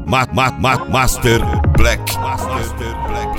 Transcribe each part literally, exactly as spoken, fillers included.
Ma, ma, ma, Master Black. Master Black.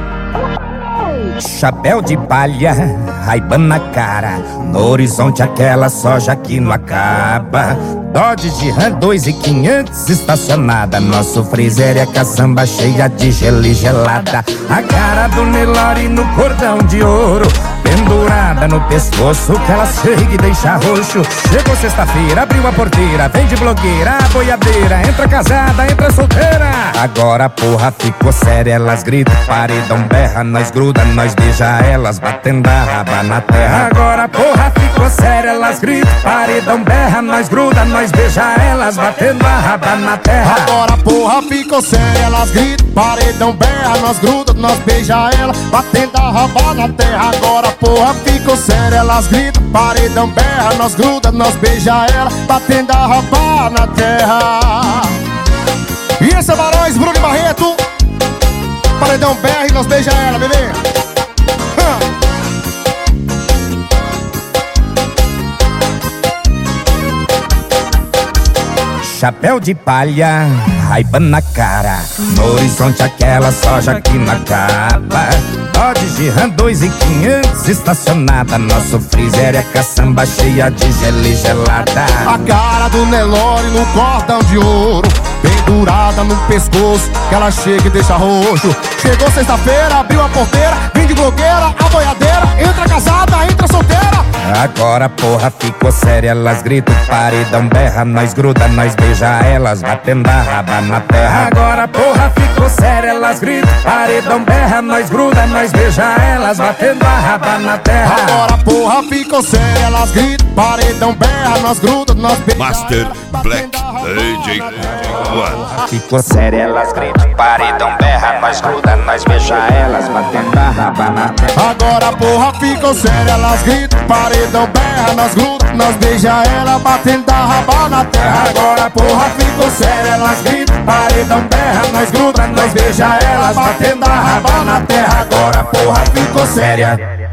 Chapéu de palha, Ray-Ban na cara, no horizonte aquela soja que não acaba. Dodge de Ram dois mil e quinhentos estacionada, nosso freezer é caçamba cheia de gelo e gelada. A cara do Nelore no cordão de ouro, pendurada no pescoço que ela chega e deixa roxo. Chegou sexta-feira, abriu a porteira, vem de blogueira, a boiadeira, entra casada, entra solteira. Agora a porra ficou séria, elas gritam, paredão berra, nós gruda, nós beija elas, batendo a raba na terra. Agora a porra ficou séria, elas gritam, paredão berra, nós gruda, nós beija elas, batendo a raba na terra. Agora a porra ficou séria, elas gritam, paredão berra, nós gruda, nós beija elas, batendo a raba na terra. Agora a porra ficou séria, elas gritam, paredão berra, nós gruda, nós beija ela, batendo a raba na terra. E esse é Barões, Bruno e Barreto, paredão berra e nós beija ela, bebê. Chapéu de palha, Ray-Ban na cara, no horizonte aquela soja que não acaba. Dodge de Ram dois mil e quinhentos estacionada, nosso freezer é caçamba cheia de gelo e gelada. A cara do Nelore no cordão de ouro, pendurada no pescoço que ela chega e deixa roxo. Chegou sexta-feira, abriu a porteira, vem de blogueira, a boiadeira, entra casada, entra solteira. Agora a porra ficou séria, elas gritam, paredão berra, nós gruda, nós beija elas, batendo a raba na terra. Agora a porra ficou séria, elas gritam, paredão berra, nós gruda, nós beija elas, batendo a raba na terra. Agora a porra ficou séria, elas gritam, paredão berra, nós gruda, nós beija Master Black. D J One. Ficou séria, elas gritam, paredão berra, nós gruda, nós beija elas, batendo a raba na terra. Agora a porra ficou séria, elas gritam, paredão berra, nós gruda, nós beija ela, batendo a raba na terra. Agora a porra ficou séria, elas gritam, paredão berra, nós gruda, nós beija elas, batendo a raba na terra. Agora a porra ficou séria.